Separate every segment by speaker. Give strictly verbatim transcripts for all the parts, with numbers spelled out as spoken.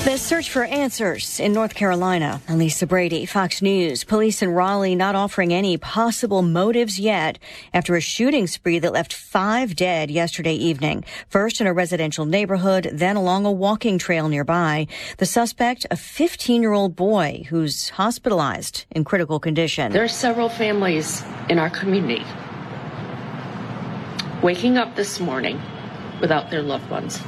Speaker 1: The search for answers in North Carolina. Lisa Brady, Fox News. Police in Raleigh not offering any possible motives yet after a shooting spree that left five dead yesterday evening. First in a residential neighborhood, then along a walking trail nearby. The suspect, a fifteen-year-old boy who's hospitalized in critical condition.
Speaker 2: There are several families in our community waking up this morning without their loved ones.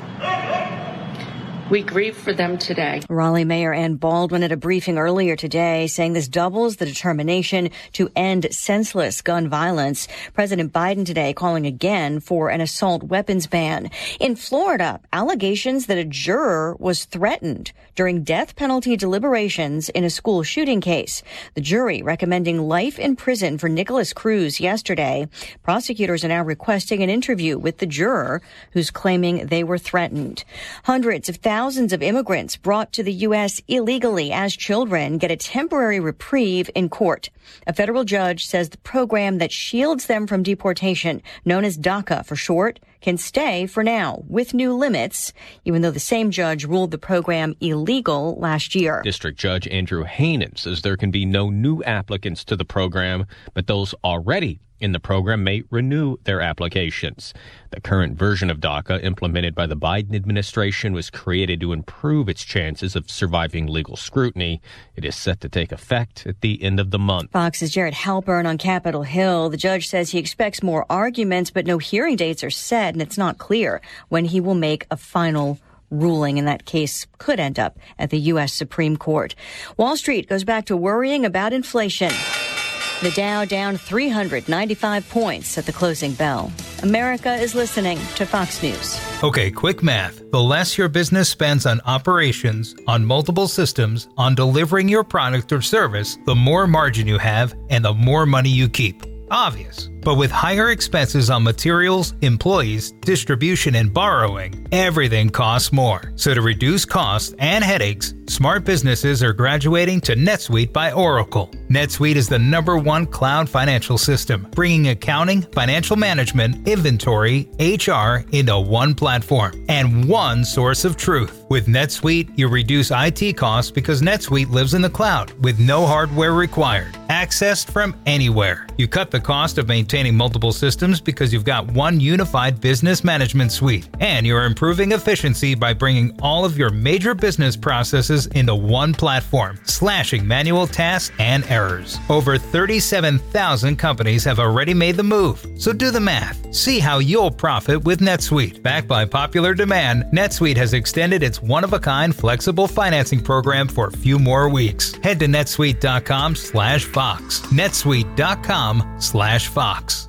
Speaker 2: We grieve for them today.
Speaker 1: Raleigh Mayor Ann Baldwin at a briefing earlier today saying this doubles the determination to end senseless gun violence. President Biden today calling again for an assault weapons ban. In Florida, allegations that a juror was threatened during death penalty deliberations in a school shooting case. The jury recommending life in prison for Nicholas Cruz yesterday. Prosecutors are now requesting an interview with the juror who's claiming they were threatened. Hundreds of thousands Thousands of immigrants brought to the U S illegally as children get a temporary reprieve in court. A federal judge says the program that shields them from deportation, known as DACA for short, can stay for now with new limits, even though the same judge ruled the program illegal last year.
Speaker 3: District Judge Andrew Hanen says there can be no new applicants to the program, but those already in the program may renew their applications. The current version of DACA, implemented by the Biden administration, was created to improve its chances of surviving legal scrutiny. It is set to take effect at the end of the month.
Speaker 1: Fox's Jared Halpern on Capitol Hill. The judge says he expects more arguments, but no hearing dates are set, and it's not clear when he will make a final ruling, and that case could end up at the U S Supreme Court. Wall Street goes back to worrying about inflation. The Dow down three hundred ninety-five points at the closing bell. America is listening to Fox News.
Speaker 4: Okay, quick math. The less your business spends on operations, on multiple systems, on delivering your product or service, the more margin you have and the more money you keep. Obvious. But with higher expenses on materials, employees, distribution, and borrowing, everything costs more. So to reduce costs and headaches, smart businesses are graduating to NetSuite by Oracle. NetSuite is the number one cloud financial system, bringing accounting, financial management, inventory, H R into one platform and one source of truth. With NetSuite, you reduce I T costs because NetSuite lives in the cloud with no hardware required. Accessed from anywhere. You cut the cost of maintaining multiple systems because you've got one unified business management suite. And you're improving efficiency by bringing all of your major business processes into one platform, slashing manual tasks and errors. Over thirty-seven thousand companies have already made the move. So do the math. See how you'll profit with NetSuite. Backed by popular demand, NetSuite has extended its one-of-a-kind flexible financing program for a few more weeks. Head to netsuite.com slash Fox. netsuite.com slash Fox.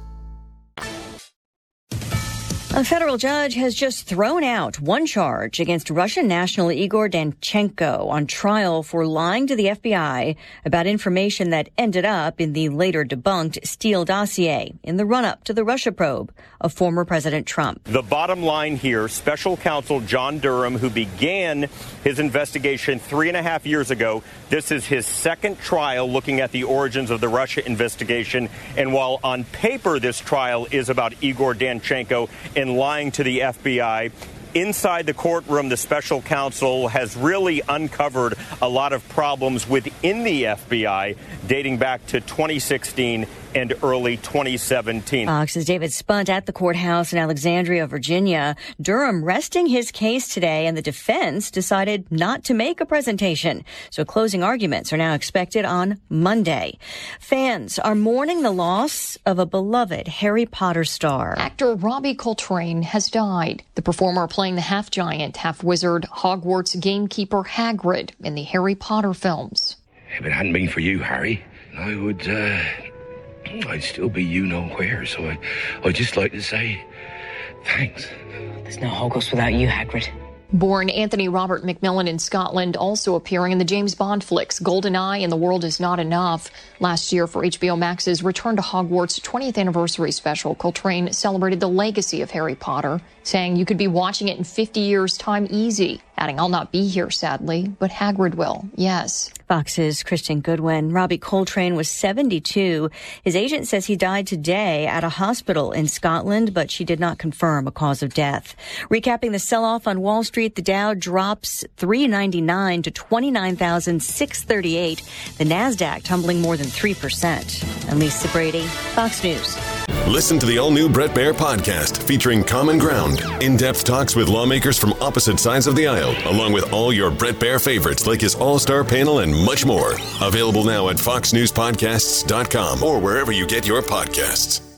Speaker 1: A federal judge has just thrown out one charge against Russian national Igor Danchenko on trial for lying to the F B I about information that ended up in the later debunked Steele dossier in the run-up to the Russia probe of former President Trump.
Speaker 5: The bottom line here, special counsel John Durham, who began his investigation three and a half years ago, this is his second trial looking at the origins of the Russia investigation. And while on paper this trial is about Igor Danchenko and lying to the F B I, inside the courtroom, the special counsel has really uncovered a lot of problems within the F B I dating back to twenty sixteen and early twenty seventeen.
Speaker 1: Fox's David Spunt at the courthouse in Alexandria, Virginia. Durham resting his case today, and the defense decided not to make a presentation. So closing arguments are now expected on Monday. Fans are mourning the loss of a beloved Harry Potter star.
Speaker 6: Actor Robbie Coltrane has died. The performer playing the half-giant, half-wizard, Hogwarts gamekeeper Hagrid in the Harry Potter films.
Speaker 7: If it hadn't been for you, Harry, I would, uh... I'd still be you know where, so I, I'd just like to say thanks.
Speaker 8: There's no Hogwarts without you, Hagrid.
Speaker 6: Born Anthony Robert McMillan in Scotland, also appearing in the James Bond flicks GoldenEye and The World Is Not Enough. Last year for H B O Max's Return to Hogwarts twentieth anniversary special, Coltrane celebrated the legacy of Harry Potter, saying you could be watching it in fifty years' time easy. adding, I'll not be here, sadly, but Hagrid will. Yes.
Speaker 1: Fox's Kristen Goodwin. Robbie Coltrane was seventy-two. His agent says he died today at a hospital in Scotland, but she did not confirm a cause of death. Recapping the sell-off on Wall Street, the Dow drops three ninety-nine to twenty-nine thousand six hundred thirty-eight. The NASDAQ tumbling more than three percent. I'm Lisa Brady, Fox News.
Speaker 9: Listen to the all-new Bret Baier podcast featuring Common Ground, in-depth talks with lawmakers from opposite sides of the aisle, along with all your Bret Baier favorites like his all-star panel and much more. Available now at fox news podcasts dot com or wherever you get your podcasts.